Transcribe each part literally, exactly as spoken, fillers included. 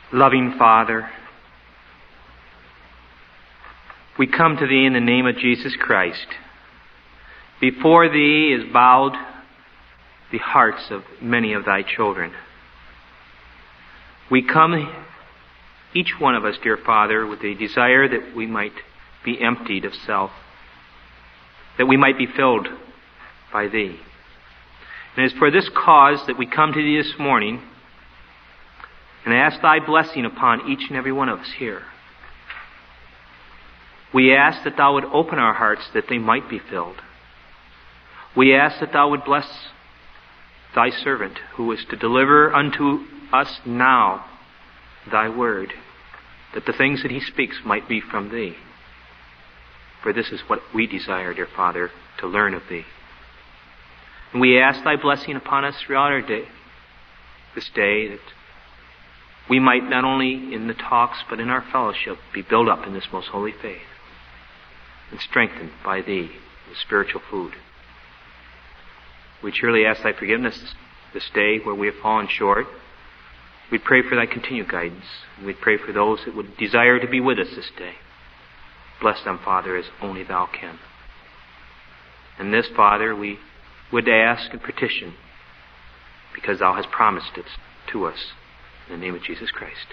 Loving Father, we come to Thee in the name of Jesus Christ. Before Thee is bowed the hearts of many of Thy children. We come, each one of us, dear Father, with a desire that we might be emptied of self, that we might be filled by Thee. And it is for this cause that we come to Thee this morning and ask Thy blessing upon each and every one of us here. We ask that Thou would open our hearts that they might be filled. We ask that Thou would bless Thy servant who is to deliver unto us now Thy word, that the things that he speaks might be from Thee. For this is what we desire, dear Father, to learn of Thee. And we ask Thy blessing upon us throughout our day, this day, that we might not only in the talks but in our fellowship be built up in this most holy faith and strengthened by Thee with spiritual food. We truly ask Thy forgiveness this day where we have fallen short. We pray for Thy continued guidance. And we pray for those that would desire to be with us this day. Bless them, Father, as only Thou can. And this, Father, we would ask and petition because Thou hast promised it to us. In the name of Jesus Christ.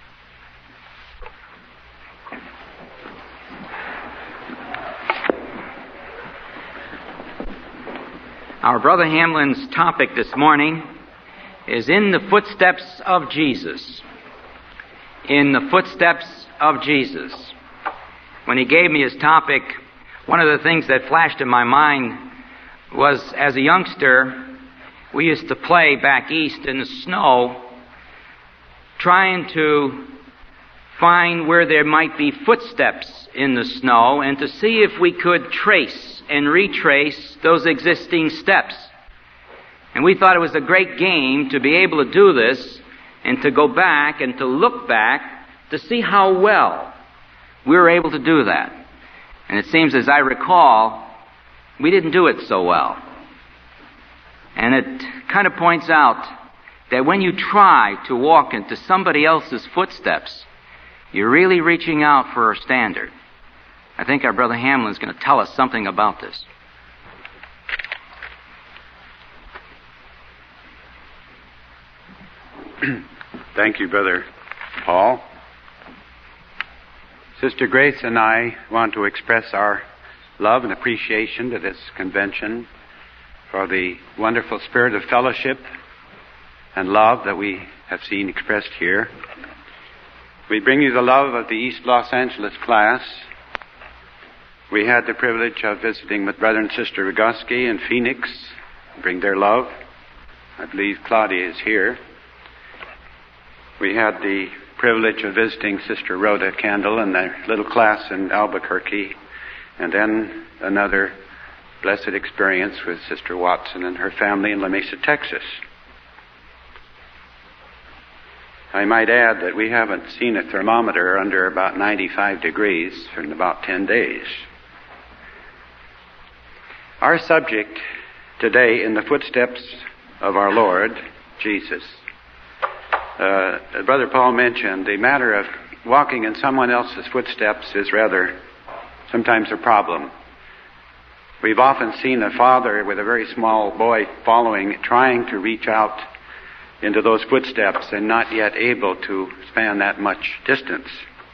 Our Brother Hamlin's topic this morning is in the footsteps of Jesus. In the footsteps of Jesus. When he gave me his topic, one of the things that flashed in my mind was, as a youngster, we used to play back east in the snow, trying to find where there might be footsteps in the snow and to see if we could trace and retrace those existing steps. And we thought it was a great game to be able to do this and to go back and to look back to see how well we were able to do that. And it seems, as I recall, we didn't do it so well. And it kind of points out that when you try to walk into somebody else's footsteps, you're really reaching out for a standard. I think our Brother Hamlin's going to tell us something about this. Thank you, Brother Paul. Sister Grace and I want to express our love and appreciation to this convention for the wonderful spirit of fellowship and love that we have seen expressed here. We bring you the love of the East Los Angeles class. We had the privilege of visiting with Brother and Sister Rogoski in Phoenix. Bring their love. I believe Claudia is here. We had the privilege of visiting Sister Rhoda Kendall and their little class in Albuquerque. And then another blessed experience with Sister Watson and her family in La Mesa, Texas. I might add that we haven't seen a thermometer under about ninety-five degrees for about ten days. Our subject today, in the footsteps of our Lord Jesus. Uh, Brother Paul mentioned the matter of walking in someone else's footsteps is rather sometimes a problem. We've often seen a father with a very small boy following, trying to reach out into those footsteps and not yet able to span that much distance.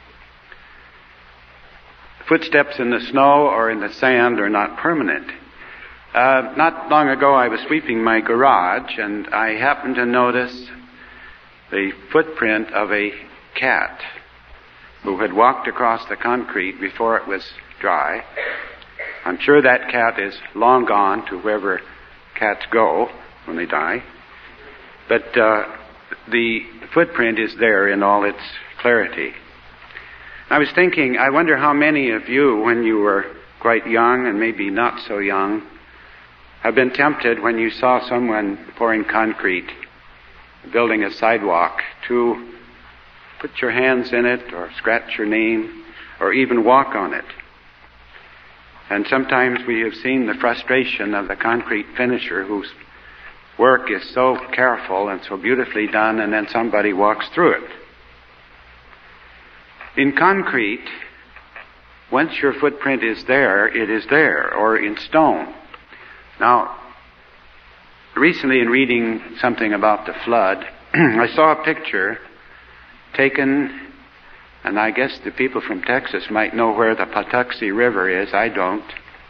Footsteps in the snow or in the sand are not permanent. Uh, not long ago I was sweeping my garage and I happened to notice the footprint of a cat who had walked across the concrete before it was dry. I'm sure that cat is long gone to wherever cats go when they die. But uh, the footprint is there in all its clarity. I was thinking, I wonder how many of you, when you were quite young and maybe not so young, have been tempted when you saw someone pouring concrete, building a sidewalk, to put your hands in it or scratch your name or even walk on it. And sometimes we have seen the frustration of the concrete finisher whose work is so careful and so beautifully done, and then somebody walks through it. In concrete, once your footprint is there, it is there, or in stone. Now, recently in reading something about the flood, I saw a picture taken, and I guess the people from Texas might know where the Patuxent River is. I don't.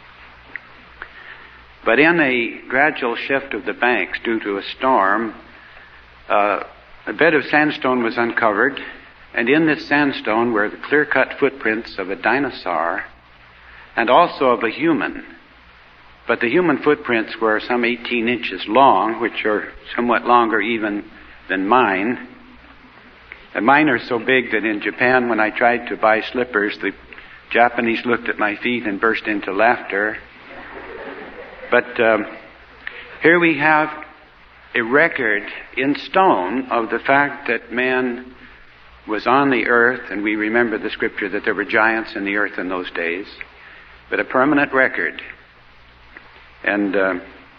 But in a gradual shift of the banks due to a storm, uh, a bed of sandstone was uncovered, and in this sandstone were the clear-cut footprints of a dinosaur and also of a human. But the human footprints were some eighteen inches long, which are somewhat longer even than mine. And mine are so big that in Japan, when I tried to buy slippers, the Japanese looked at my feet and burst into laughter. But um, here we have a record in stone of the fact that man was on the earth, and we remember the scripture that there were giants in the earth in those days, but a permanent record. And uh,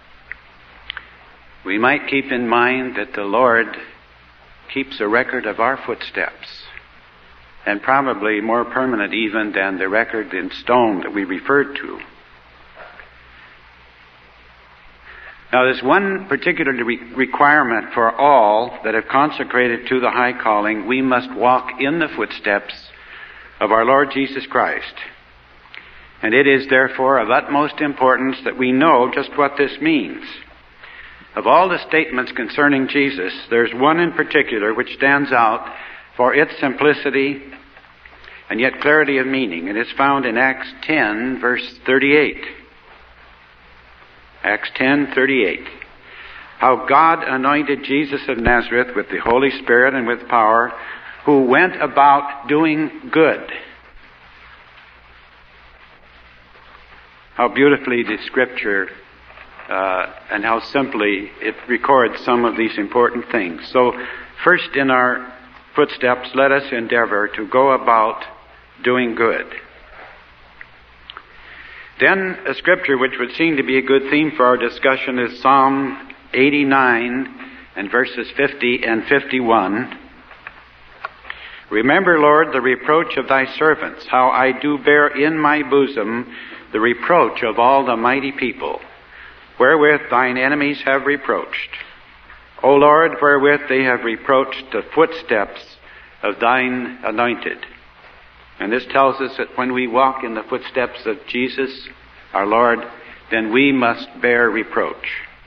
we might keep in mind that the Lord keeps a record of our footsteps, and probably more permanent even than the record in stone that we referred to. Now, there's one particular re- requirement for all that have consecrated to the high calling. We must walk in the footsteps of our Lord Jesus Christ. And it is therefore of utmost importance that we know just what this means. Of all the statements concerning Jesus, there's one in particular which stands out for its simplicity and yet clarity of meaning. It is found in Acts ten, verse thirty-eight. Acts ten thirty-eight. How God anointed Jesus of Nazareth with the Holy Spirit and with power, who went about doing good. How beautifully the Scripture uh, and how simply it records some of these important things. So, first in our footsteps, let us endeavor to go about doing good. Then a scripture which would seem to be a good theme for our discussion is Psalm eighty-nine and verses fifty and fifty-one. Remember, Lord, the reproach of thy servants, how I do bear in my bosom the reproach of all the mighty people, wherewith thine enemies have reproached. O Lord, wherewith they have reproached the footsteps of thine anointed. And this tells us that when we walk in the footsteps of Jesus, our Lord, then we must bear reproach.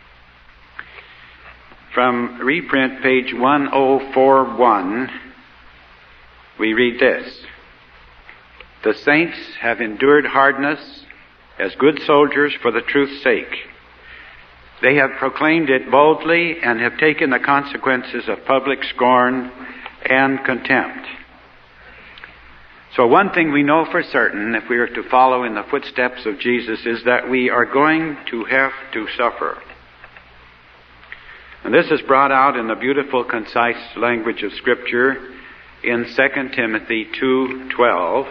From reprint, page one oh four one, we read this. The saints have endured hardness as good soldiers for the truth's sake. They have proclaimed it boldly and have taken the consequences of public scorn and contempt. So one thing we know for certain, if we are to follow in the footsteps of Jesus, is that we are going to have to suffer. And this is brought out in the beautiful, concise language of Scripture in Second Timothy two twelve.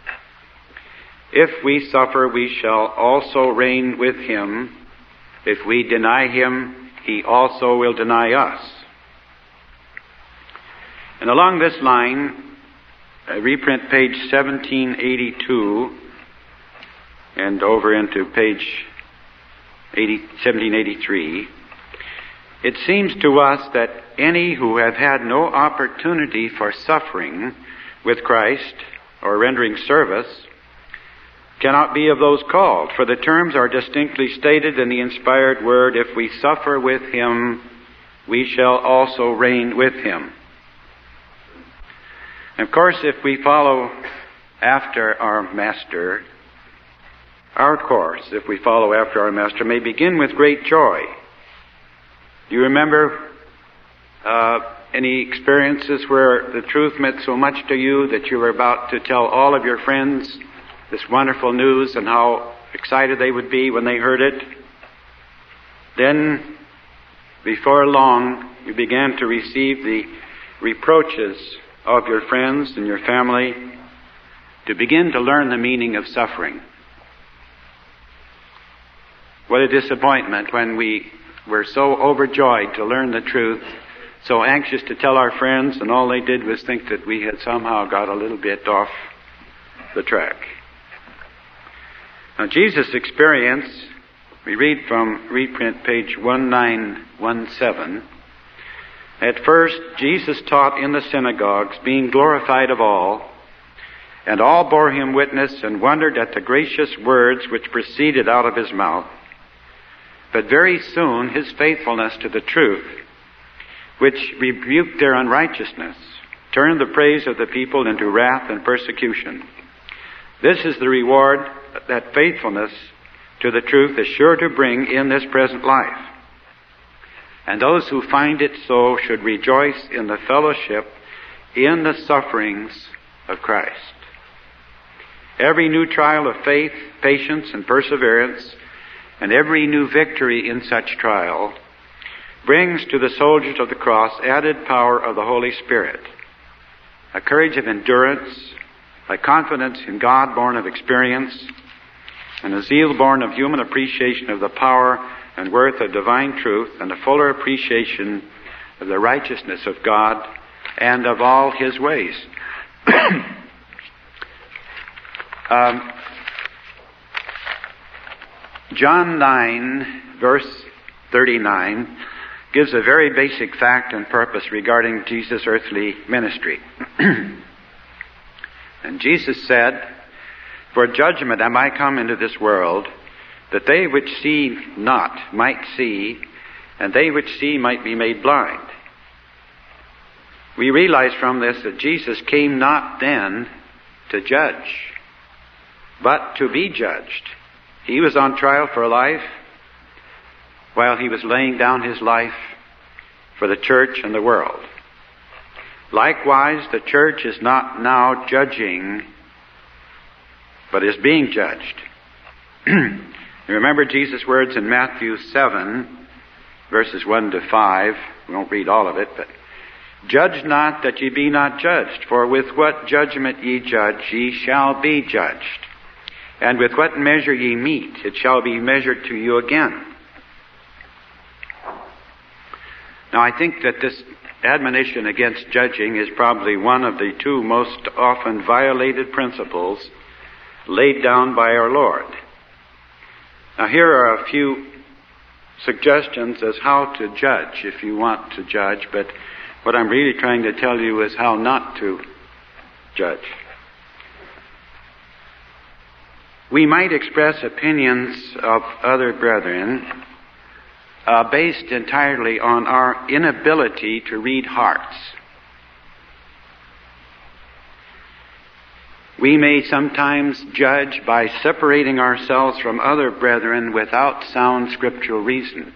If we suffer, we shall also reign with him. If we deny him, he also will deny us. And along this line, Uh, reprint page seventeen eighty-two and over into page seventeen eighty-three. It seems to us that any who have had no opportunity for suffering with Christ or rendering service cannot be of those called, for the terms are distinctly stated in the inspired word, if we suffer with him, we shall also reign with him. Of course, if we follow after our Master, our course, if we follow after our Master, may begin with great joy. Do you remember uh, any experiences where the truth meant so much to you that you were about to tell all of your friends this wonderful news and how excited they would be when they heard it? Then, before long, you began to receive the reproaches of your friends and your family, to begin to learn the meaning of suffering. What a disappointment when we were so overjoyed to learn the truth so anxious to tell our friends, and all they did was think that we had somehow got a little bit off the track. Now, Jesus' experience, we read from reprint page nineteen seventeen. At first, Jesus taught in the synagogues, being glorified of all, and all bore him witness and wondered at the gracious words which proceeded out of his mouth. But very soon his faithfulness to the truth, which rebuked their unrighteousness, turned the praise of the people into wrath and persecution. This is the reward that faithfulness to the truth is sure to bring in this present life. And those who find it so should rejoice in the fellowship in the sufferings of Christ. Every new trial of faith, patience, and perseverance, and every new victory in such trial brings to the soldiers of the cross added power of the Holy Spirit, a courage of endurance, a confidence in God born of experience, and a zeal born of human appreciation of the power and worth of divine truth, and a fuller appreciation of the righteousness of God and of all his ways. um, John nine, verse thirty-nine, gives a very basic fact and purpose regarding Jesus' earthly ministry. And Jesus said, "For judgment am I come into this world, that they which see not might see, and they which see might be made blind." We realize from this that Jesus came not then to judge, but to be judged. He was on trial for life while he was laying down his life for the church and the world. Likewise, the church is not now judging, but is being judged. You remember Jesus' words in Matthew seven, verses one to five. We won't read all of it, but "Judge not that ye be not judged, for with what judgment ye judge, ye shall be judged. And with what measure ye mete, it shall be measured to you again." Now, I think that this admonition against judging is probably one of the two most often violated principles laid down by our Lord. Now, here are a few suggestions as how to judge if you want to judge, but what I'm really trying to tell you is how not to judge. We might express opinions of other brethren uh, based entirely on our inability to read hearts. We may sometimes judge by separating ourselves from other brethren without sound scriptural reason.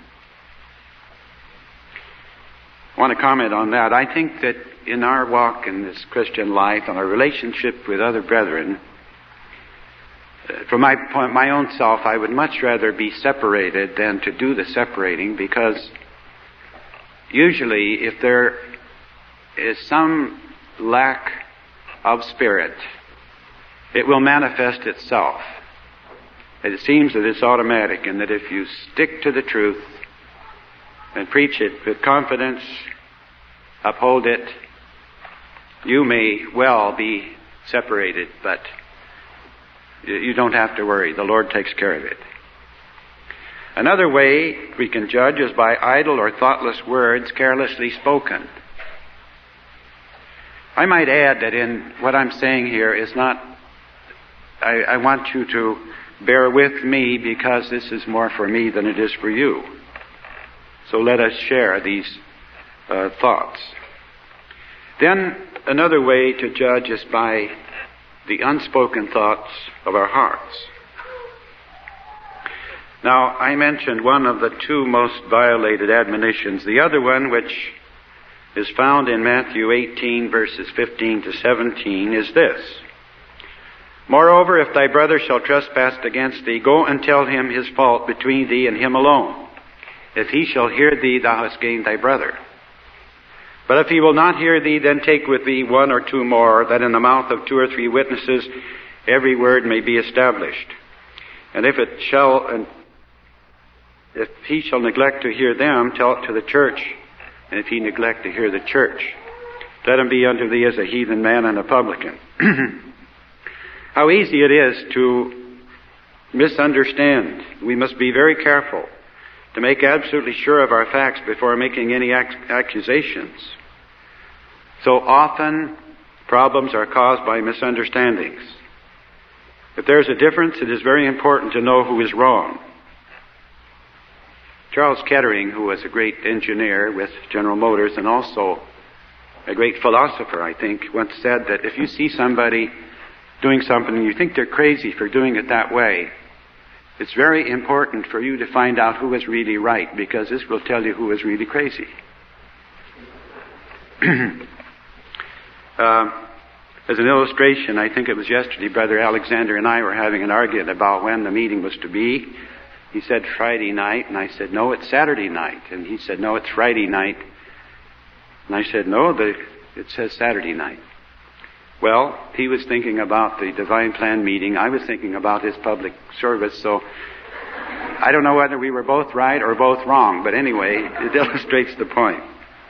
I want to comment on that. I think that in our walk in this Christian life and our relationship with other brethren, from my point, my own self, I would much rather be separated than to do the separating, because usually if there is some lack of spirit, it will manifest itself. It seems that it's automatic, and that if you stick to the truth and preach it with confidence, uphold it, you may well be separated, but you don't have to worry. The Lord takes care of it. Another way we can judge is by idle or thoughtless words carelessly spoken. I might add that in what I'm saying here is not, I, I want you to bear with me, because this is more for me than it is for you. So let us share these uh, thoughts. Then another way to judge is by the unspoken thoughts of our hearts. Now, I mentioned one of the two most violated admonitions. The other one, which is found in Matthew eighteen, verses fifteen to seventeen, is this: "Moreover, if thy brother shall trespass against thee, go and tell him his fault between thee and him alone. If he shall hear thee, thou hast gained thy brother. But if he will not hear thee, then take with thee one or two more, that in the mouth of two or three witnesses every word may be established. And if it shall, and if he shall neglect to hear them, tell it to the church. and if he neglect to hear the church, let him be unto thee as a heathen man and a publican. How easy it is to misunderstand. We must be very careful to make absolutely sure of our facts before making any ac- accusations. So often, problems are caused by misunderstandings. If there's a difference, it is very important to know who is wrong. Charles Kettering, who was a great engineer with General Motors and also a great philosopher, I think, once said that if you see somebody doing something and you think they're crazy for doing it that way, it's very important for you to find out who is really right, because this will tell you who is really crazy. uh, as an illustration, I think it was yesterday, Brother Alexander and I were having an argument about when the meeting was to be. He said Friday night, and I said, no, it's Saturday night. And he said, no, it's Friday night. And I said, no, the, it says Saturday night. Well, he was thinking about the Divine Plan meeting. I was thinking about his public service. So I don't know whether we were both right or both wrong. But anyway, it illustrates the point.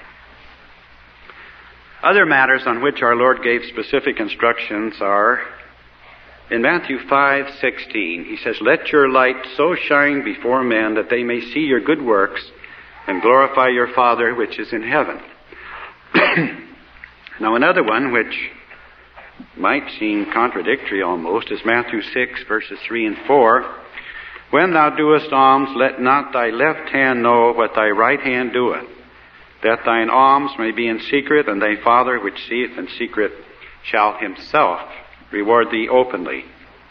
Other matters on which our Lord gave specific instructions are in Matthew five sixteen. He says, let your light so shine before men that they may see your good works and glorify your Father which is in heaven. Now another one which might seem contradictory almost is Matthew six verses three and four. When thou doest alms, let not thy left hand know what thy right hand doeth, that thine alms may be in secret, and thy Father which seeth in secret shall himself reward thee openly.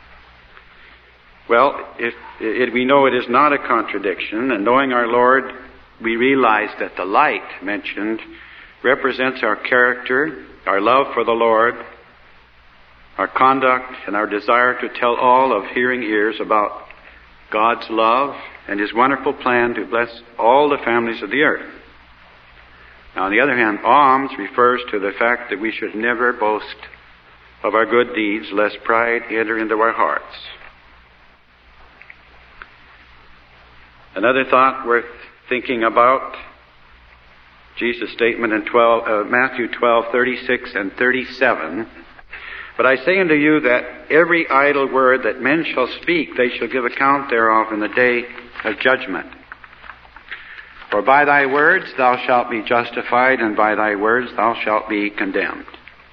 Well, if, if we know it is not a contradiction, and knowing our Lord, we realize that the light mentioned represents our character, our love for the Lord, our conduct, and our desire to tell all of hearing ears about God's love and His wonderful plan to bless all the families of the earth. Now, on the other hand, alms refers to the fact that we should never boast of our good deeds, lest pride enter into our hearts. Another thought worth thinking about, Jesus' statement in twelve, uh, Matthew twelve thirty-six and thirty-seven. But I say unto you that every idle word that men shall speak, they shall give account thereof in the day of judgment. For by thy words thou shalt be justified, and by thy words thou shalt be condemned.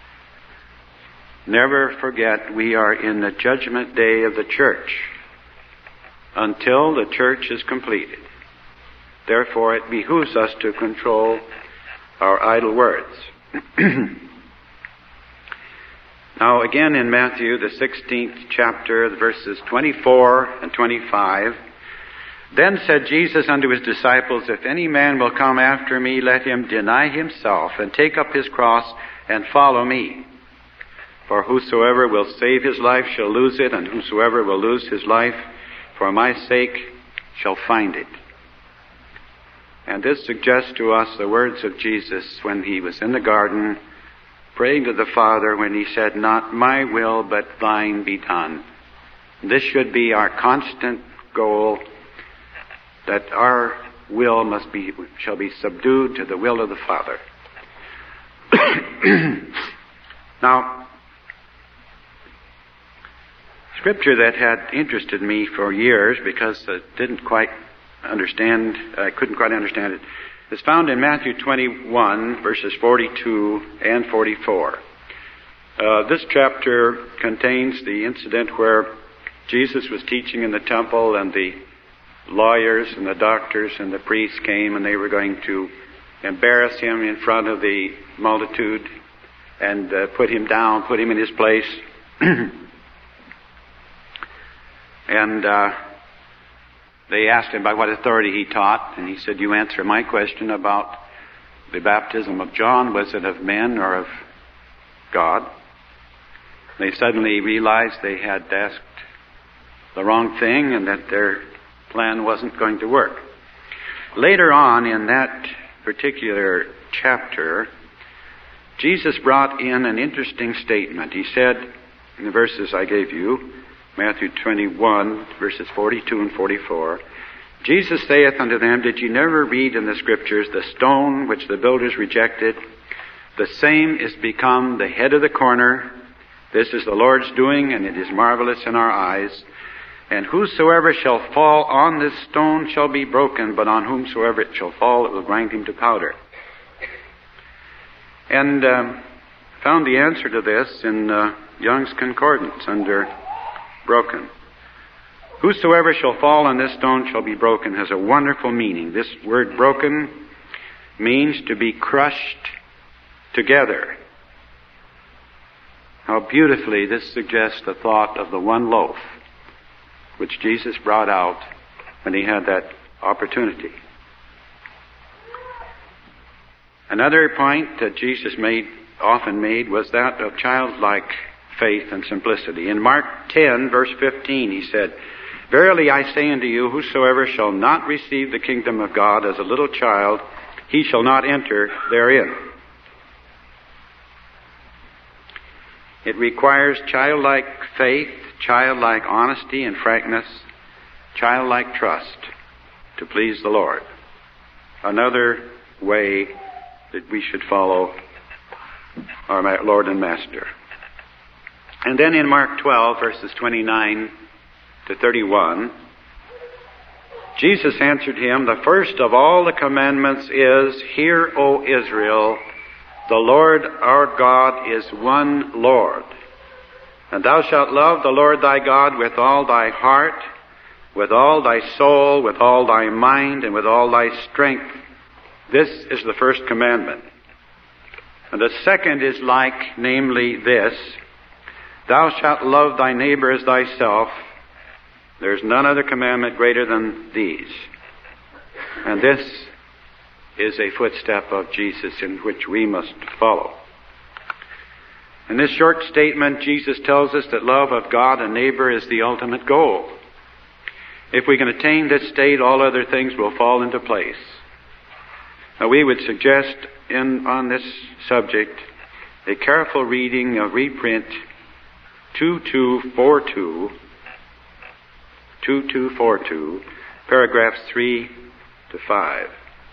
Never forget, we are in the judgment day of the church until the church is completed. Therefore, it behooves us to control our idle words. Now, again in Matthew, the sixteenth chapter, the verses twenty-four and twenty-five, then said Jesus unto his disciples, if any man will come after me, let him deny himself and take up his cross and follow me. For whosoever will save his life shall lose it, and whosoever will lose his life for my sake shall find it. And this suggests to us the words of Jesus when he was in the garden, praying to the Father when he said, not my will, but thine be done. This should be our constant goal, that our will must be, shall be subdued to the will of the Father. Now, scripture that had interested me for years because I didn't quite understand, I couldn't quite understand it, is found in Matthew twenty-one, verses forty-two and forty-four. Uh, this chapter contains the incident where Jesus was teaching in the temple, and the lawyers and the doctors and the priests came, and they were going to embarrass him in front of the multitude and uh, put him down, put him in his place. And uh, they asked him by what authority he taught, and he said, you answer my question about the baptism of John. Was it of men or of God? They suddenly realized they had asked the wrong thing and that their plan wasn't going to work. Later on in that particular chapter, Jesus brought in an interesting statement. He said, in the verses I gave you, Matthew twenty-one, verses forty-two and forty-four, Jesus saith unto them, Did ye never read in the Scriptures, the stone which the builders rejected, the same is become the head of the corner. This is the Lord's doing, and it is marvelous in our eyes. And whosoever shall fall on this stone shall be broken, but on whomsoever it shall fall, it will grind him to powder. And um, found the answer to this in uh, Young's Concordance under broken. Whosoever shall fall on this stone shall be broken has a wonderful meaning. This word broken means to be crushed together. How beautifully this suggests the thought of the one loaf which Jesus brought out when he had that opportunity. Another point that Jesus made, often made, was that of childlike faith and simplicity. In Mark ten, verse fifteen, he said, Verily I say unto you, whosoever shall not receive the kingdom of God as a little child, he shall not enter therein. It requires childlike faith, childlike honesty and frankness, childlike trust to please the Lord. Another way that we should follow our Lord and Master. And then in Mark twelve, verses twenty-nine to thirty-one, Jesus answered him, The first of all the commandments is, Hear, O Israel, the Lord our God is one Lord. And thou shalt love the Lord thy God with all thy heart, with all thy soul, with all thy mind, and with all thy strength. This is the first commandment. And the second is like, namely this, Thou shalt love thy neighbor as thyself. There's none other commandment greater than these. And this is a footstep of Jesus in which we must follow. In this short statement, Jesus tells us that love of God and neighbor is the ultimate goal. If we can attain this state, all other things will fall into place. Now, we would suggest in on this subject a careful reading of reprint two two four two, two two four two, paragraphs three to five.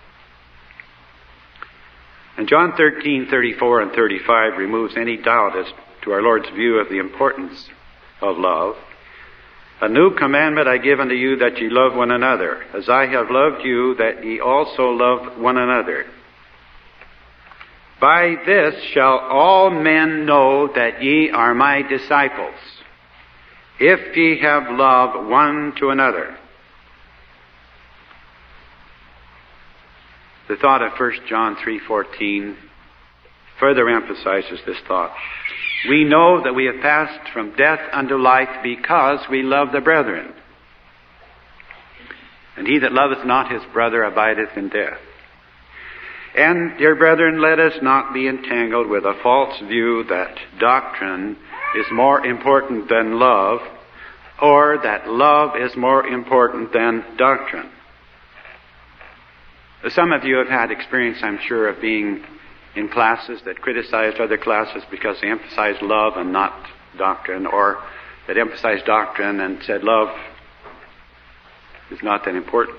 And John thirteen, thirty-four and thirty-five removes any doubt as to our Lord's view of the importance of love. A new commandment I give unto you, that ye love one another, as I have loved you, that ye also love one another. By this shall all men know that ye are my disciples, if ye have love one to another. The thought of First John three fourteen further emphasizes this thought. We know that we have passed from death unto life because we love the brethren. And he that loveth not his brother abideth in death. And, dear brethren, let us not be entangled with a false view that doctrine is more important than love, or that love is more important than doctrine. Some of you have had experience, I'm sure, of being in classes that criticized other classes because they emphasized love and not doctrine, or that emphasized doctrine and said love is not that important.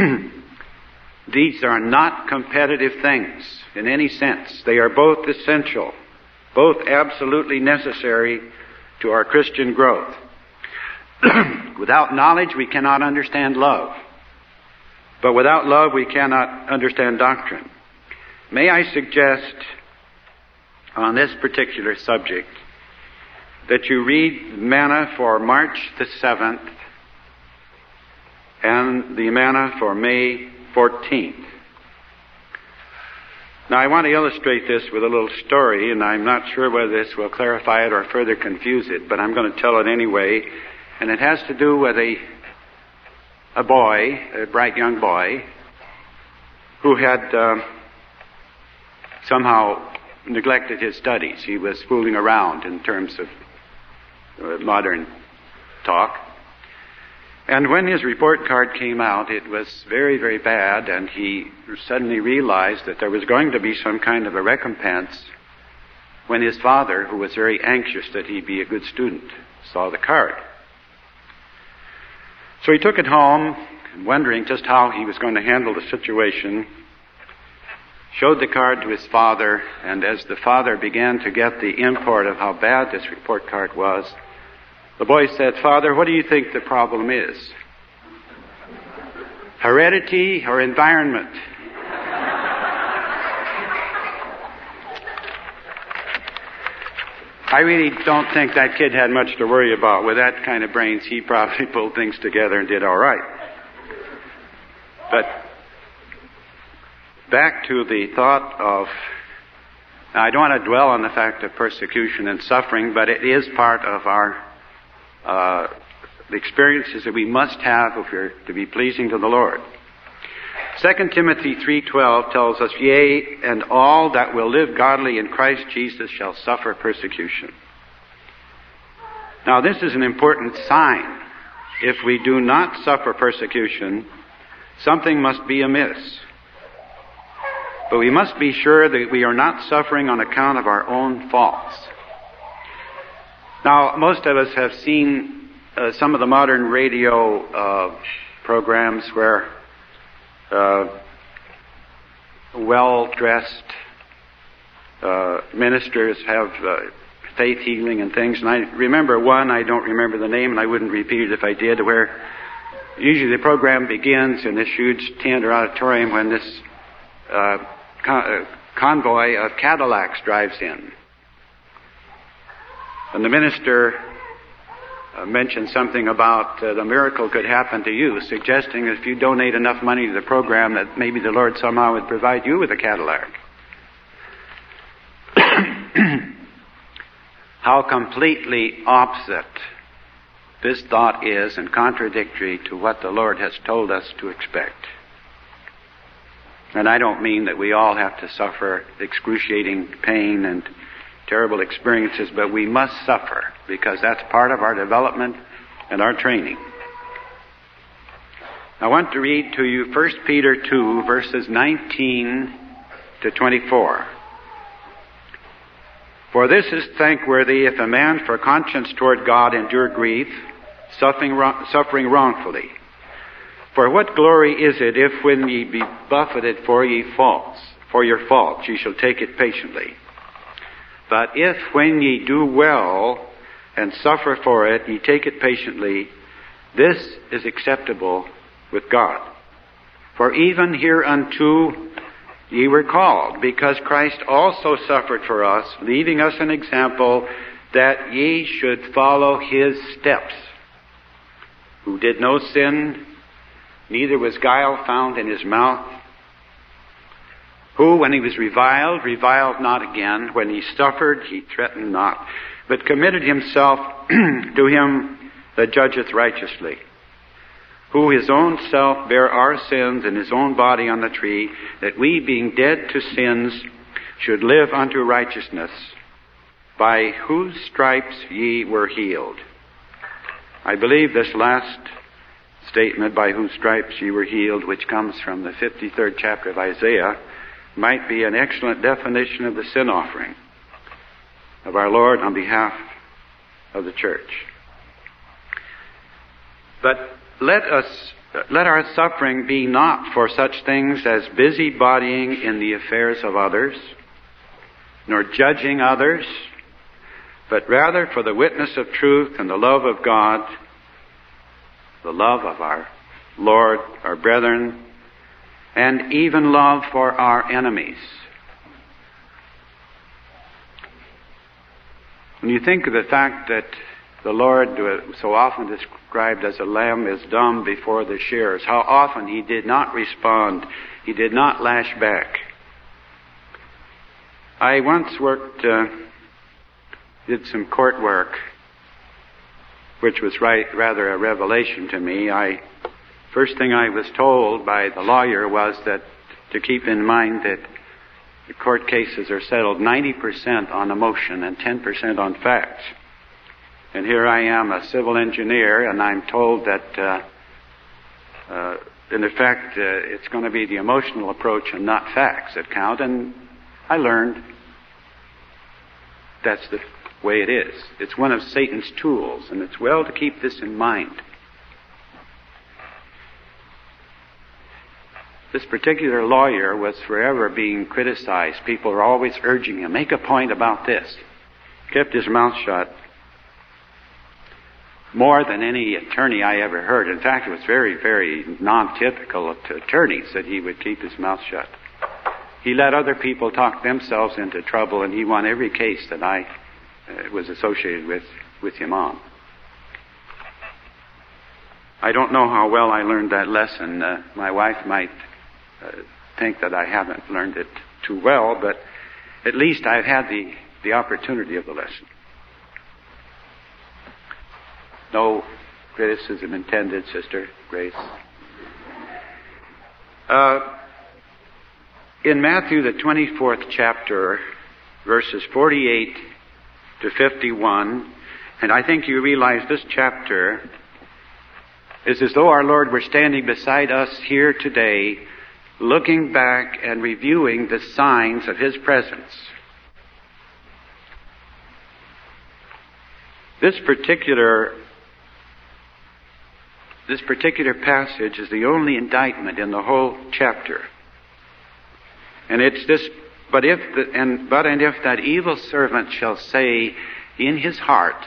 These are not competitive things in any sense. They are both essential, both absolutely necessary to our Christian growth. Without knowledge, we cannot understand love. But without love, we cannot understand doctrine. May I suggest on this particular subject that you read manna for March the seventh and the manna for May fourteenth. Now, I want to illustrate this with a little story, and I'm not sure whether this will clarify it or further confuse it, but I'm going to tell it anyway. And it has to do with a a boy, a bright young boy, who had uh, somehow neglected his studies. He was fooling around in terms of uh, modern talk. And when his report card came out, it was very, very bad, and he suddenly realized that there was going to be some kind of a recompense when his father, who was very anxious that he be a good student, saw the card. So he took it home, wondering just how he was going to handle the situation, showed the card to his father, and as the father began to get the import of how bad this report card was, the boy said, "Father, what do you think the problem is? Heredity or environment?" I really don't think that kid had much to worry about. With that kind of brains, he probably pulled things together and did all right. But back to the thought of, now I don't want to dwell on the fact of persecution and suffering, but it is part of our uh, the experiences that we must have if we're to be pleasing to the Lord. Second Timothy three twelve tells us, "Yea, and all that will live godly in Christ Jesus shall suffer persecution." Now this is an important sign. If we do not suffer persecution, something must be amiss. But we must be sure that we are not suffering on account of our own faults. Now, most of us have seen uh, some of the modern radio uh, programs where uh, well-dressed uh, ministers have uh, faith healing and things. And I remember one, I don't remember the name, and I wouldn't repeat it if I did, where usually the program begins in this huge tent or auditorium when this uh, con- uh, convoy of Cadillacs drives in. And the minister uh, mentioned something about uh, the miracle could happen to you, suggesting that if you donate enough money to the program that maybe the Lord somehow would provide you with a Cadillac. How completely opposite this thought is and contradictory to what the Lord has told us to expect. And I don't mean that we all have to suffer excruciating pain and terrible experiences, but we must suffer because that's part of our development and our training. I want to read to you First Peter two, verses nineteen to twenty-four. "For this is thankworthy if a man for conscience toward God endure grief, suffering, suffering wrongfully. For what glory is it if when ye be buffeted for ye faults, for your faults, ye shall take it patiently? But if when ye do well and suffer for it, ye take it patiently, this is acceptable with God. For even hereunto ye were called, because Christ also suffered for us, leaving us an example that ye should follow his steps, who did no sin, neither was guile found in his mouth, who, when he was reviled, reviled not again, when he suffered, he threatened not, but committed himself to him that judgeth righteously, who his own self bare our sins in his own body on the tree, that we, being dead to sins, should live unto righteousness, by whose stripes ye were healed." I believe this last statement, "by whose stripes ye were healed," which comes from the fifty-third chapter of Isaiah, might be an excellent definition of the sin offering of our Lord on behalf of the church. But let us, let our suffering be not for such things as busybodying in the affairs of others, nor judging others, but rather for the witness of truth and the love of God, the love of our Lord, our brethren, and even love for our enemies. When you think of the fact that the Lord, so often described as a lamb, is dumb before the shearers, how often he did not respond, he did not lash back. I once worked, uh, did some court work, which was right, rather a revelation to me. I First thing I was told by the lawyer was that to keep in mind that the court cases are settled ninety percent on emotion and ten percent on facts. And here I am, a civil engineer, and I'm told that, uh, uh, in effect, uh, it's going to be the emotional approach and not facts that count. And I learned that's the way it is. It's one of Satan's tools, and it's well to keep this in mind. this particular lawyer was forever being criticized. People were always urging him, make a point about this. He kept his mouth shut. More than any attorney I ever heard. In fact, it was very, very non-typical to attorneys that he would keep his mouth shut. He let other people talk themselves into trouble, and he won every case that I uh, was associated with, with him on. I don't know how well I learned that lesson. Uh, my wife might uh, think that I haven't learned it too well, but at least I've had the, the opportunity of the lesson. No criticism intended, Sister Grace. Uh, in Matthew, the twenty-fourth chapter, verses forty-eight to fifty-one, and I think you realize this chapter is as though our Lord were standing beside us here today, looking back and reviewing the signs of His presence. This particular This particular passage is the only indictment in the whole chapter. And it's this, but if the, and, but and if that evil servant shall say in his heart,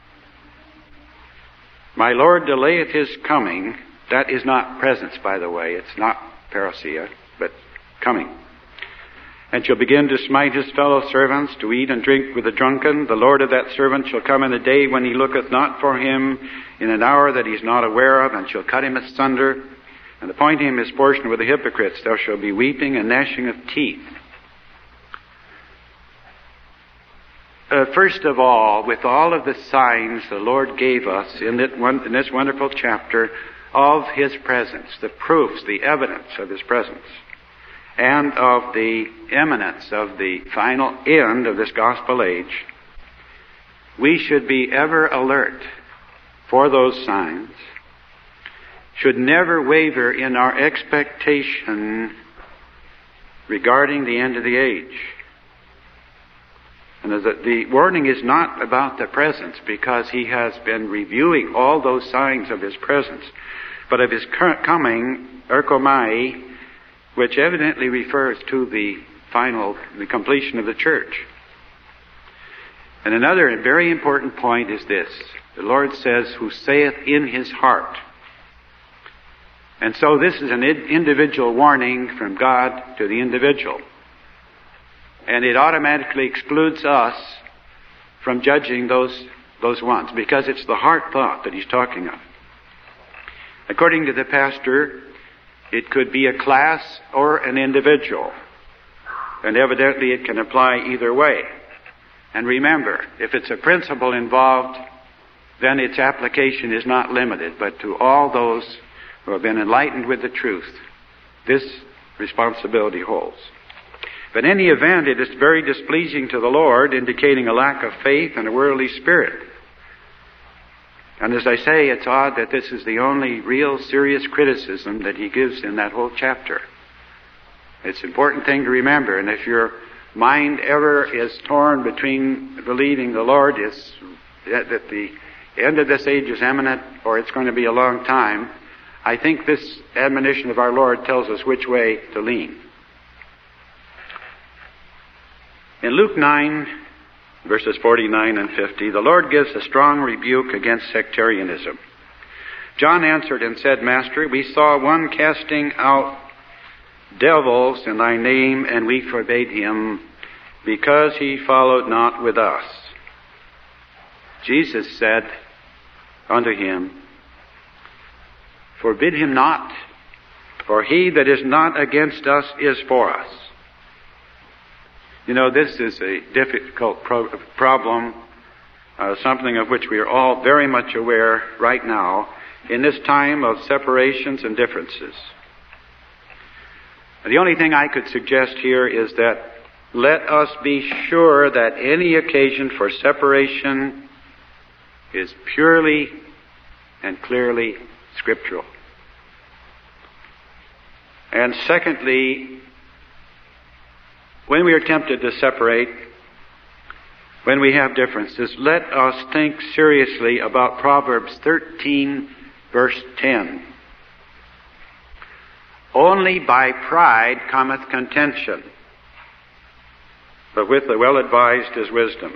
my Lord delayeth his coming, that is not presence, by the way, it's not parousia, but coming. And shall begin to smite his fellow servants, to eat and drink with the drunken. The Lord of that servant shall come in a day when he looketh not for him, in an hour that he is not aware of, and shall cut him asunder, and appoint him his portion with the hypocrites. There shall be weeping and gnashing of teeth. Uh, first of all, with all of the signs the Lord gave us in, that one, in this wonderful chapter of His presence, the proofs, the evidence of His presence, and of the imminence of the final end of this gospel age, we should be ever alert for those signs, should never waver in our expectation regarding the end of the age. And the, the warning is not about the presence, because He has been reviewing all those signs of His presence, but of His current coming, erchomai, which evidently refers to the final, the completion of the church. And another very important point is this. The Lord says, who saith in his heart. And so this is an individual warning from God to the individual. And it automatically excludes us from judging those, those ones, because it's the heart thought that He's talking of. According to the pastor, it could be a class or an individual. And evidently it can apply either way. And remember, if it's a principle involved, then its application is not limited, but to all those who have been enlightened with the truth, this responsibility holds. But in any event, it is very displeasing to the Lord, indicating a lack of faith and a worldly spirit. And as I say, it's odd that this is the only real serious criticism that He gives in that whole chapter. It's an important thing to remember, and if your mind ever is torn between believing the Lord is that the end of this age is imminent, or it's going to be a long time, I think this admonition of our Lord tells us which way to lean. In Luke nine, verses forty-nine and fifty, the Lord gives a strong rebuke against sectarianism. John answered and said, Master, we saw one casting out devils in thy name, and we forbade him, because he followed not with us. Jesus said unto him, Forbid him not, for he that is not against us is for us. You know, this is a difficult pro- problem, uh, something of which we are all very much aware right now in this time of separations and differences. The only thing I could suggest here is that let us be sure that any occasion for separation is purely and clearly scriptural. And secondly, when we are tempted to separate, when we have differences, let us think seriously about Proverbs thirteen, verse ten. Only by pride cometh contention, but with the well-advised is wisdom.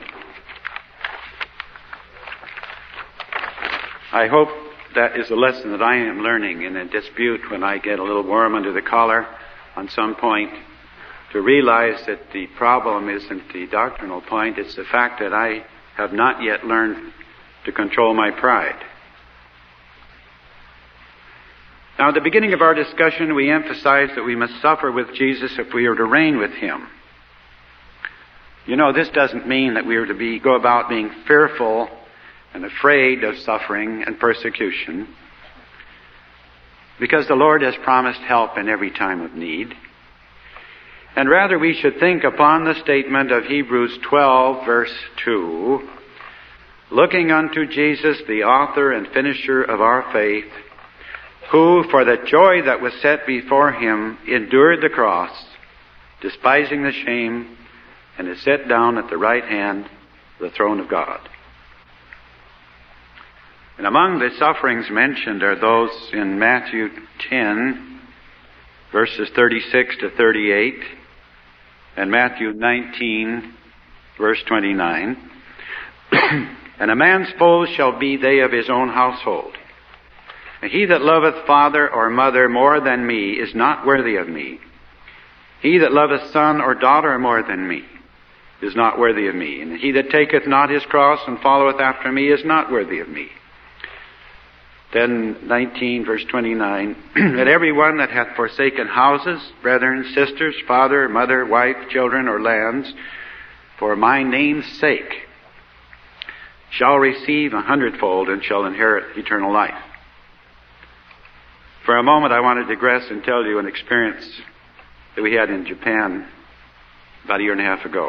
I hope that is a lesson that I am learning in a dispute when I get a little warm under the collar on some point, to realize that the problem isn't the doctrinal point, it's the fact that I have not yet learned to control my pride. Now, at the beginning of our discussion, we emphasized that we must suffer with Jesus if we are to reign with Him. You know, this doesn't mean that we are to be go about being fearful and afraid of suffering and persecution, because the Lord has promised help in every time of need. And rather we should think upon the statement of Hebrews twelve, verse two, looking unto Jesus, the author and finisher of our faith, who, for the joy that was set before Him, endured the cross, despising the shame, and is set down at the right hand of the throne of God. And among the sufferings mentioned are those in Matthew ten, verses thirty-six to thirty-eight, and Matthew nineteen, verse twenty-nine. And a man's foes shall be they of his own household. And he that loveth father or mother more than me is not worthy of me. He that loveth son or daughter more than me is not worthy of me. And he that taketh not his cross and followeth after me is not worthy of me. Then nineteen, verse twenty-nine, that every one that hath forsaken houses, brethren, sisters, father, mother, wife, children, or lands, for my name's sake, shall receive a hundredfold and shall inherit eternal life. For a moment I want to digress and tell you an experience that we had in Japan about a year and a half ago.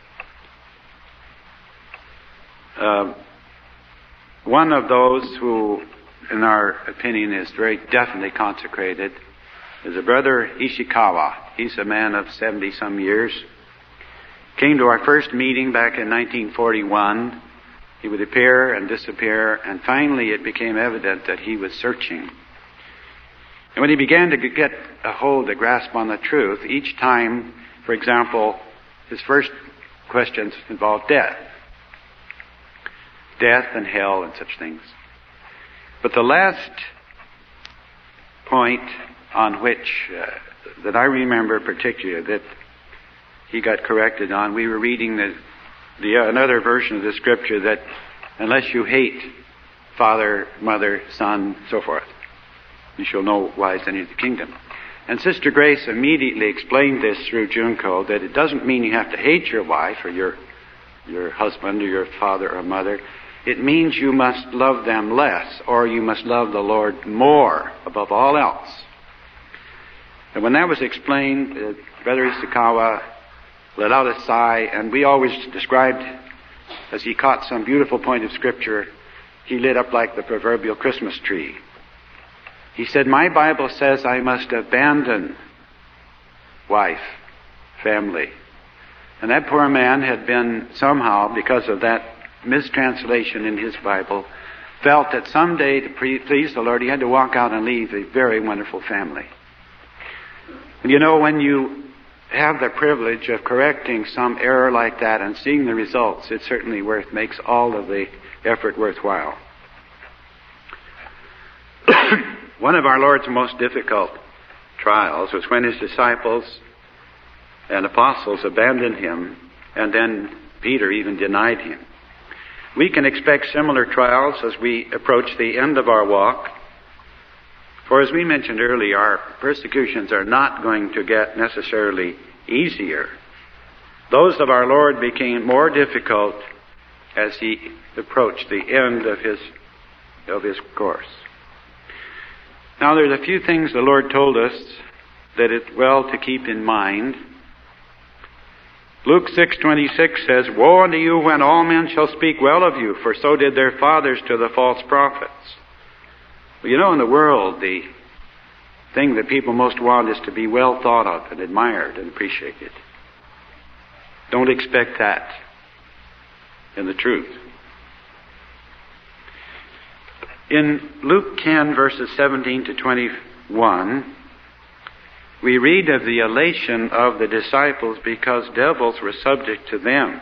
Uh, one of those who, in our opinion, is very definitely consecrated is a brother Ishikawa. He's a man of seventy-some years. Came to our first meeting back in nineteen forty-one. He would appear and disappear, and finally it became evident that he was searching. And when he began to get a hold, a grasp on the truth, each time, for example, his first questions involved death. Death and hell and such things. But the last point on which, uh, that I remember particularly, that he got corrected on, we were reading the, the uh, another version of the scripture that unless you hate father, mother, son, so forth, you shall no wise enter the kingdom. And Sister Grace immediately explained this through Junko, that it doesn't mean you have to hate your wife or your your husband or your father or mother. It means you must love them less, or you must love the Lord more above all else. And when that was explained, uh, Brother Ishikawa let out a sigh, and we always described, as he caught some beautiful point of Scripture, he lit up like the proverbial Christmas tree. He said, my Bible says I must abandon wife, family. And that poor man had been somehow, because of that mistranslation in his Bible, felt that someday to pre- please the Lord he had to walk out and leave a very wonderful family. And you know, when you have the privilege of correcting some error like that and seeing the results, it certainly worth makes all of the effort worthwhile. One of our Lord's most difficult trials was when his disciples and apostles abandoned him, and then Peter even denied him. We can expect similar trials as we approach the end of our walk. For as we mentioned earlier, our persecutions are not going to get necessarily easier. Those of our Lord became more difficult as he approached the end of his of his course. Now there's a few things the Lord told us that it's well to keep in mind. Luke six twenty-six says, woe unto you when all men shall speak well of you, for so did their fathers to the false prophets. Well, you know, in the world, the thing that people most want is to be well thought of and admired and appreciated. Don't expect that in the truth. In Luke ten, verses seventeen to twenty-one, We read of the elation of the disciples because devils were subject to them.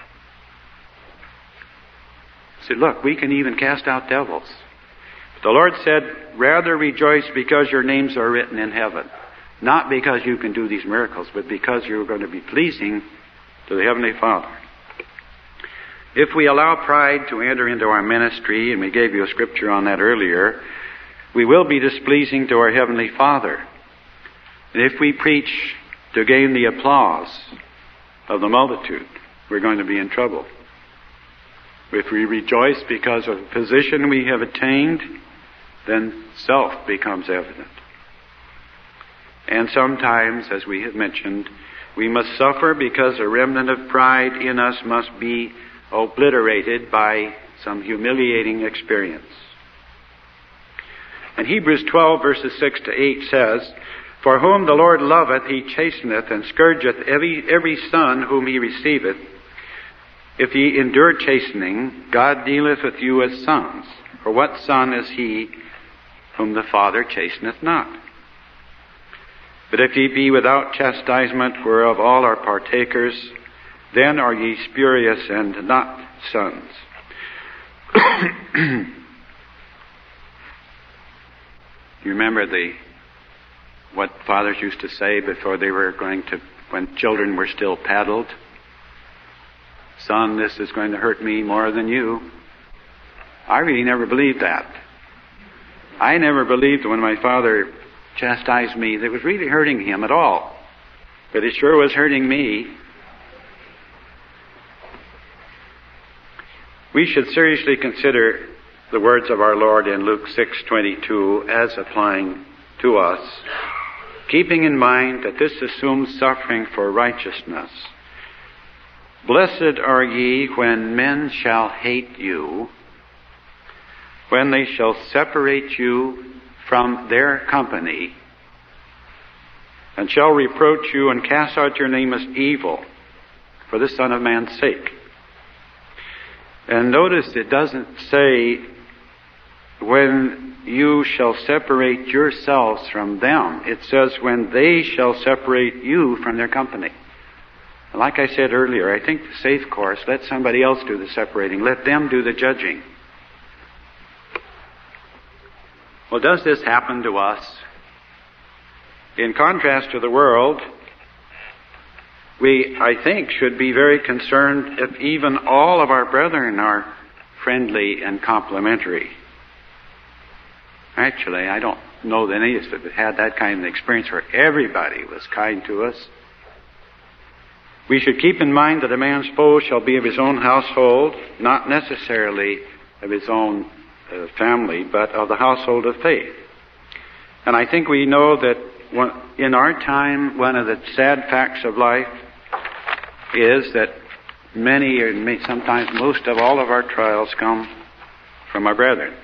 Said, look, we can even cast out devils. But the Lord said, rather rejoice because your names are written in heaven. Not because you can do these miracles, but because you're going to be pleasing to the Heavenly Father. If we allow pride to enter into our ministry, and we gave you a scripture on that earlier, we will be displeasing to our Heavenly Father. And if we preach to gain the applause of the multitude, we're going to be in trouble. If we rejoice because of the position we have attained, then self becomes evident. And sometimes, as we have mentioned, we must suffer because a remnant of pride in us must be obliterated by some humiliating experience. And Hebrews twelve verses six to eight says, for whom the Lord loveth, he chasteneth, and scourgeth every, every son whom he receiveth. If ye endure chastening, God dealeth with you as sons. For what son is he whom the Father chasteneth not? But if ye be without chastisement, whereof all are partakers, then are ye spurious and not sons. You remember the what fathers used to say before they were going to, when children were still paddled? Son, this is going to hurt me more than you. I really never believed that. I never believed when my father chastised me that it was really hurting him at all. But it sure was hurting me. We should seriously consider the words of our Lord in Luke six twenty-two as applying to us, keeping in mind that this assumes suffering for righteousness. Blessed are ye when men shall hate you, when they shall separate you from their company, and shall reproach you and cast out your name as evil for the Son of Man's sake. And notice it doesn't say when you shall separate yourselves from them. It says when they shall separate you from their company. And like I said earlier, I think the safe course, let somebody else do the separating. Let them do the judging. Well, does this happen to us? In contrast to the world, we, I think, should be very concerned if even all of our brethren are friendly and complimentary. Actually, I don't know that any of us have had that kind of experience where everybody was kind to us. We should keep in mind that a man's foe shall be of his own household, not necessarily of his own uh, family, but of the household of faith. And I think we know that one, in our time, one of the sad facts of life is that many, or sometimes most of all of our trials come from our brethren.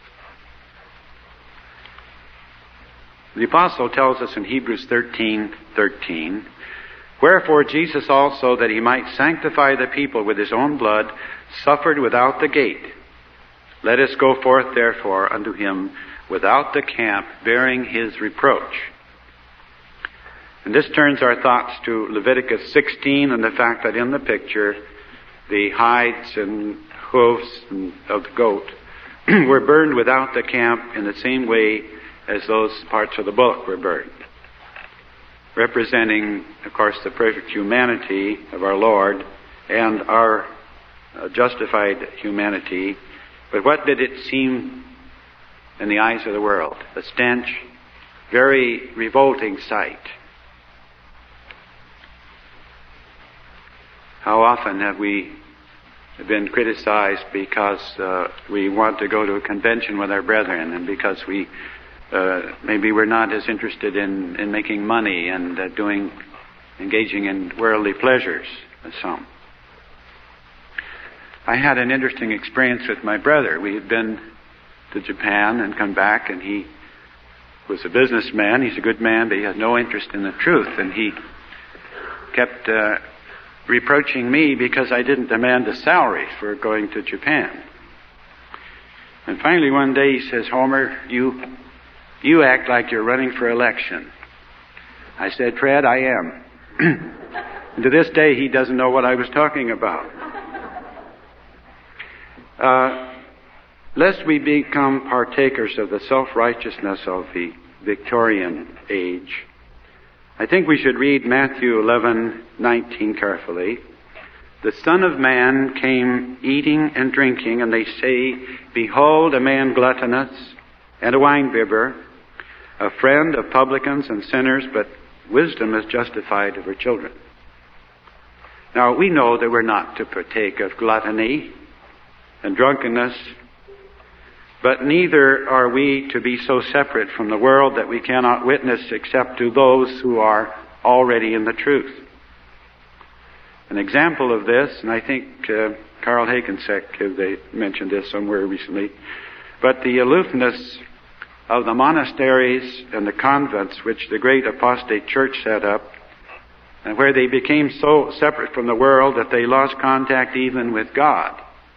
The apostle tells us in Hebrews thirteen thirteen, wherefore Jesus also, that he might sanctify the people with his own blood, suffered without the gate. Let us go forth therefore unto him without the camp, bearing his reproach. And this turns our thoughts to Leviticus sixteen and the fact that in the picture the hides and hooves of the goat were burned without the camp in the same way as those parts of the bullock were burned, representing, of course, the perfect humanity of our Lord and our uh, justified humanity. But what did it seem in the eyes of the world? A stench, very revolting sight. How often have we been criticized because uh, we want to go to a convention with our brethren, and because we uh, maybe we're not as interested in, in making money and uh, doing, engaging in worldly pleasures as some. I had an interesting experience with my brother. We had been to Japan and come back, and he was a businessman. He's a good man, but he had no interest in the truth, and he kept uh, reproaching me because I didn't demand a salary for going to Japan. And finally one day he says, Homer, you you act like you're running for election. I said, Fred, I am. And to this day, he doesn't know what I was talking about. Uh, lest we become partakers of the self-righteousness of the Victorian age, I think we should read Matthew eleven nineteen carefully. The Son of Man came eating and drinking, and they say, Behold, a man gluttonous and a winebibber, a friend of publicans and sinners, but wisdom is justified of her children. Now, we know that we're not to partake of gluttony and drunkenness, but neither are we to be so separate from the world that we cannot witness except to those who are already in the truth. An example of this, and I think uh, Carl Hagenseck, uh, they mentioned this somewhere recently, but the aloofness of the monasteries and the convents which the great apostate church set up, and where they became so separate from the world that they lost contact even with God.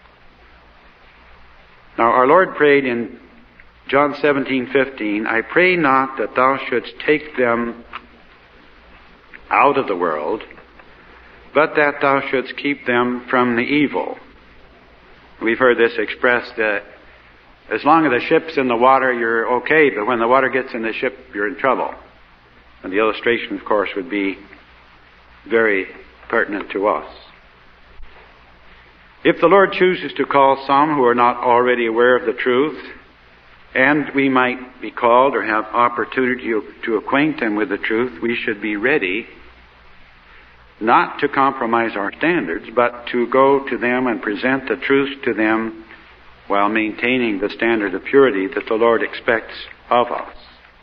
Now, our Lord prayed in John seventeen fifteen, I pray not that thou shouldst take them out of the world, but that thou shouldst keep them from the evil. We've heard this expressed that as long as the ship's in the water, you're okay, but when the water gets in the ship, you're in trouble. And the illustration, of course, would be very pertinent to us. If the Lord chooses to call some who are not already aware of the truth, and we might be called or have opportunity to acquaint them with the truth, we should be ready not to compromise our standards, but to go to them and present the truth to them while maintaining the standard of purity that the Lord expects of us.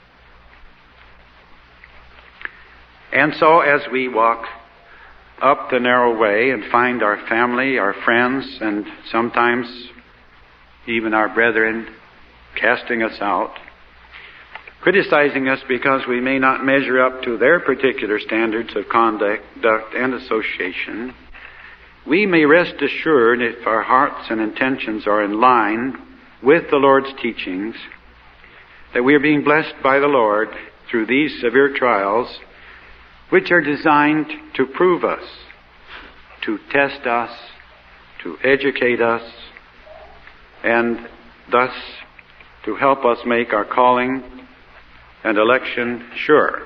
And so as we walk up the narrow way and find our family, our friends, and sometimes even our brethren casting us out, criticizing us because we may not measure up to their particular standards of conduct and association, we may rest assured, if our hearts and intentions are in line with the Lord's teachings, that we are being blessed by the Lord through these severe trials, which are designed to prove us, to test us, to educate us, and thus to help us make our calling and election sure.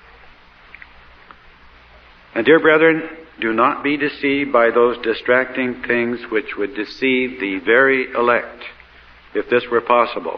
And dear brethren, do not be deceived by those distracting things which would deceive the very elect, if this were possible.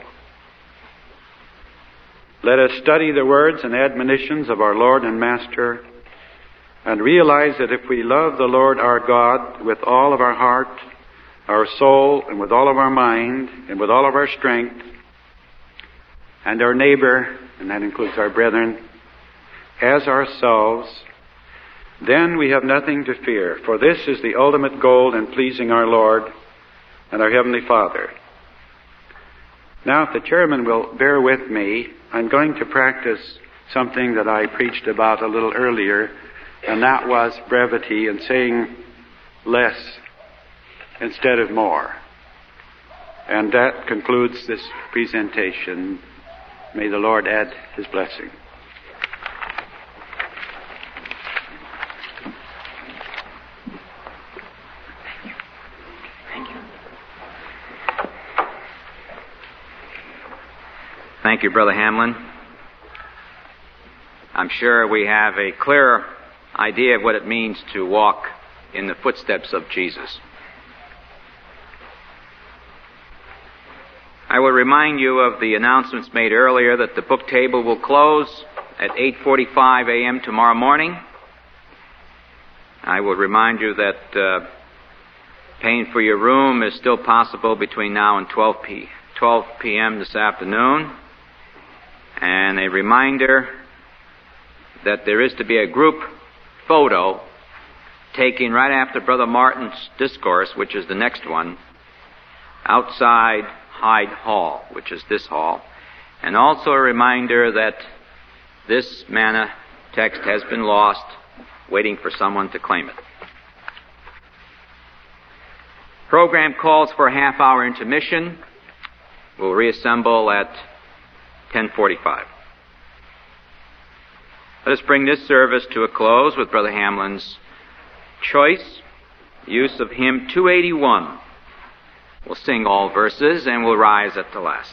Let us study the words and admonitions of our Lord and Master, and realize that if we love the Lord our God with all of our heart, our soul, and with all of our mind, and with all of our strength, and our neighbor, and that includes our brethren, as ourselves, then we have nothing to fear, for this is the ultimate goal in pleasing our Lord and our Heavenly Father. Now, if the chairman will bear with me, I'm going to practice something that I preached about a little earlier, and that was brevity and saying less instead of more. And that concludes this presentation. May the Lord add His blessing. Thank you, Brother Hamlin. I'm sure we have a clear idea of what it means to walk in the footsteps of Jesus. I will remind you of the announcements made earlier that the book table will close at eight forty-five a.m. tomorrow morning. I will remind you that uh, paying for your room is still possible between now and twelve p.m. this afternoon. And a reminder that there is to be a group photo taken right after Brother Martin's discourse, which is the next one, outside Hyde Hall, which is this hall. And also a reminder that this manna text has been lost, waiting for someone to claim it. Program calls for a half-hour intermission. We'll reassemble at ten forty-five. Let us bring this service to a close with Brother Hamlin's choice use of hymn two eighty-one. We'll sing all verses and we'll rise at the last.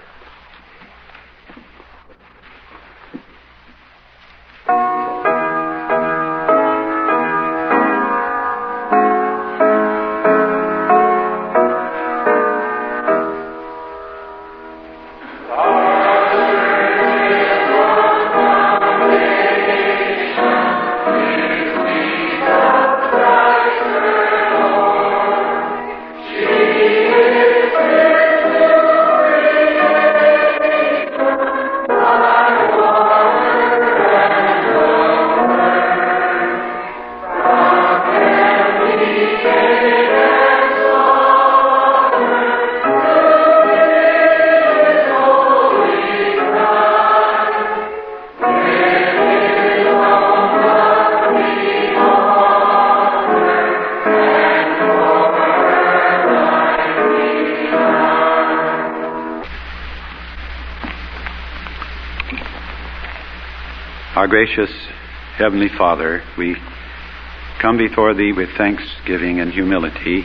Our gracious Heavenly Father, we come before Thee with thanksgiving and humility.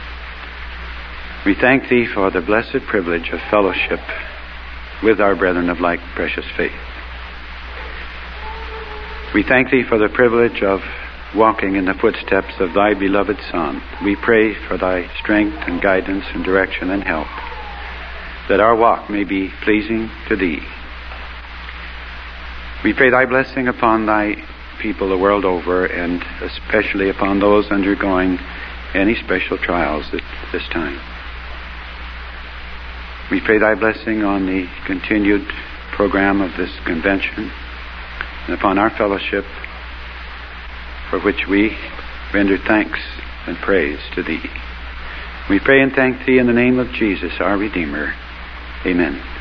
We thank Thee for the blessed privilege of fellowship with our brethren of like precious faith. We thank Thee for the privilege of walking in the footsteps of Thy beloved Son. We pray for Thy strength and guidance and direction and help, that our walk may be pleasing to Thee. We pray Thy blessing upon Thy people the world over, and especially upon those undergoing any special trials at this time. We pray Thy blessing on the continued program of this convention and upon our fellowship, for which we render thanks and praise to Thee. We pray and thank Thee in the name of Jesus, our Redeemer. Amen.